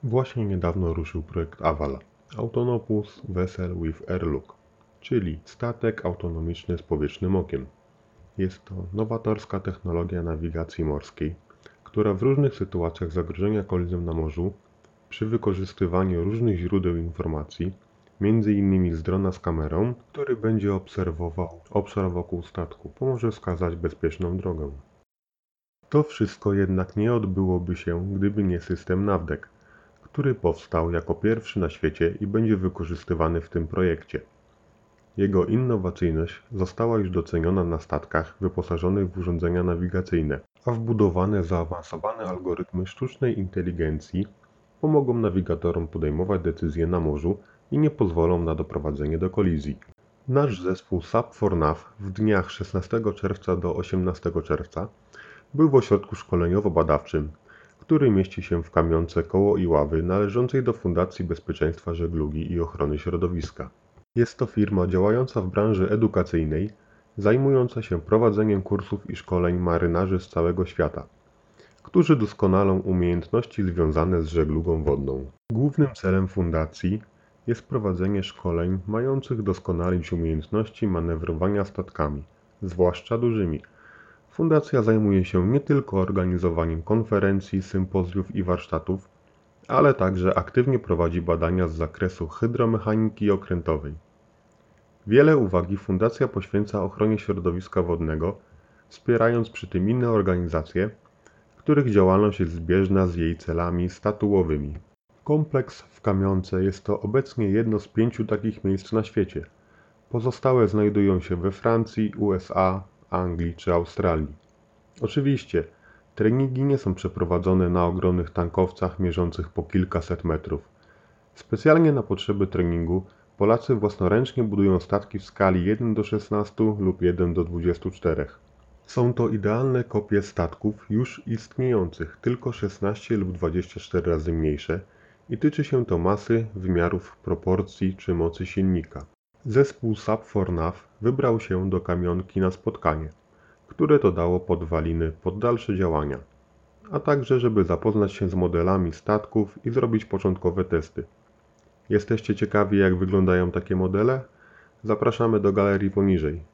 Właśnie niedawno ruszył projekt Avala Autonomous Vessel with Airlock, czyli statek autonomiczny z powietrznym okiem. Jest to nowatorska technologia nawigacji morskiej, która w różnych sytuacjach zagrożenia kolizją na morzu, przy wykorzystywaniu różnych źródeł informacji, m.in. z drona z kamerą, który będzie obserwował obszar wokół statku, pomoże wskazać bezpieczną drogę. To wszystko jednak nie odbyłoby się, gdyby nie system NAVDEC, który powstał jako pierwszy na świecie i będzie wykorzystywany w tym projekcie. Jego innowacyjność została już doceniona na statkach wyposażonych w urządzenia nawigacyjne, a wbudowane zaawansowane algorytmy sztucznej inteligencji pomogą nawigatorom podejmować decyzje na morzu i nie pozwolą na doprowadzenie do kolizji. Nasz zespół SAP4NAV w dniach 16 czerwca do 18 czerwca był w ośrodku szkoleniowo-badawczym, który mieści się w kamionce Koło Iławy należącej do Fundacji Bezpieczeństwa Żeglugi i Ochrony Środowiska. Jest to firma działająca w branży edukacyjnej, zajmująca się prowadzeniem kursów i szkoleń marynarzy z całego świata, którzy doskonalą umiejętności związane z żeglugą wodną. Głównym celem fundacji jest prowadzenie szkoleń mających doskonalić umiejętności manewrowania statkami, zwłaszcza dużymi. Fundacja zajmuje się nie tylko organizowaniem konferencji, sympozjów i warsztatów, ale także aktywnie prowadzi badania z zakresu hydromechaniki okrętowej. Wiele uwagi fundacja poświęca ochronie środowiska wodnego, wspierając przy tym inne organizacje, których działalność jest zbieżna z jej celami statuowymi. Kompleks w Kamionce jest to obecnie jedno z 5 takich miejsc na świecie. Pozostałe znajdują się we Francji, USA, Anglii czy Australii. Oczywiście, treningi nie są przeprowadzone na ogromnych tankowcach mierzących po kilkaset metrów. Specjalnie na potrzeby treningu Polacy własnoręcznie budują statki w skali 1:16 lub 1:24. Są to idealne kopie statków już istniejących, tylko 16 lub 24 razy mniejsze i tyczy się to masy, wymiarów, proporcji czy mocy silnika. Zespół SAP4NAV wybrał się do Kamionki na spotkanie, które to dało podwaliny pod dalsze działania, a także żeby zapoznać się z modelami statków i zrobić początkowe testy. Jesteście ciekawi, jak wyglądają takie modele? Zapraszamy do galerii poniżej.